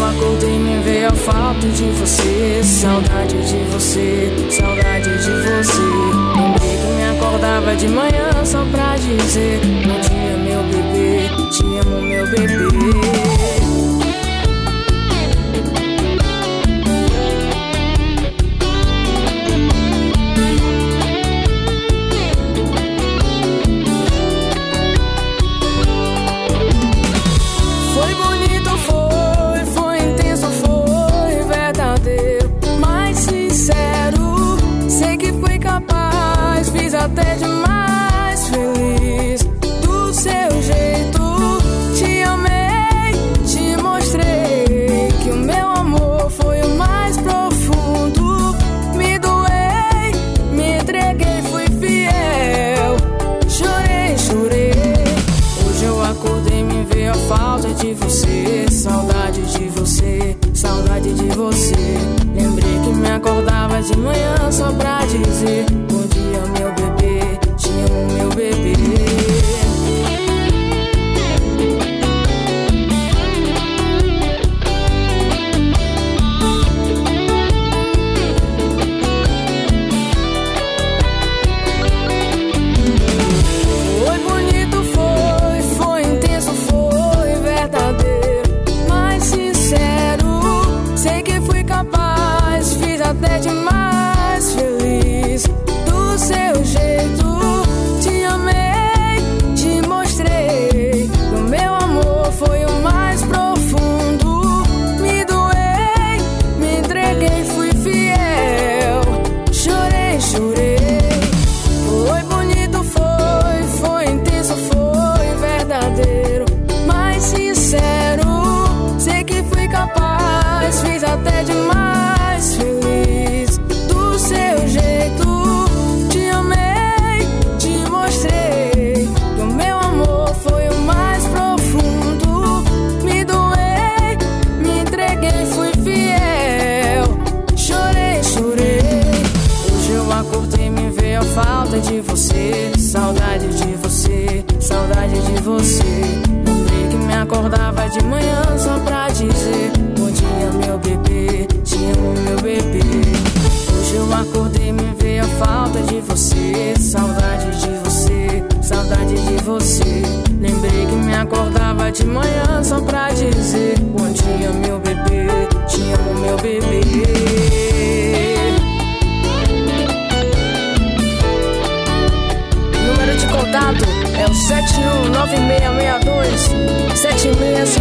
acordei e me veio a falta de você. Saudade de você, saudade de você. Lembrei que me acordava de manhã só pra dizer: bom dia, meu bebê, te amo, meu bebê. Até demais feliz do seu jeito. Te amei, te mostrei que o meu amor foi o mais profundo. Me doei, me entreguei, fui fiel. Chorei, chorei. Hoje eu acordei e me veio a falta de você. Saudade de você, saudade de você. Lembrei que me acordava de manhã só pra dizer: bom dia, meu bebê, te amo, meu bebê. Foi bonito, foi intenso, foi verdadeiro, mas sincero. Sei que fui capaz, fiz até demais feliz do seu jeito. Te amei, te mostrei que o meu amor foi o mais profundo. Me doei, me entreguei, fui fiel. Chorei, chorei. Foi bonito, foi intenso, foi verdadeiro, mas sincero. Sei que fui capaz, fiz até demais feliz do seu jeito. Te amei, te mostrei que o meu amor foi o mais profundo. Me doei, me entreguei, fui fiel. Chorei, chorei. Hoje eu acordei e me veio a falta de você. Saudade de você, saudade de você. Lembrei que me acordava de manhã só pra dizer: bom dia, meu bebê, te amo, meu bebê. Hoje eu acordei e me veio a falta de você. Saudade de você, saudade de você. Lembrei que me acordava de manhã só pra dizer: bom dia, meu bebê, te amo, meu bebê. Número de contato é o 719662-7656.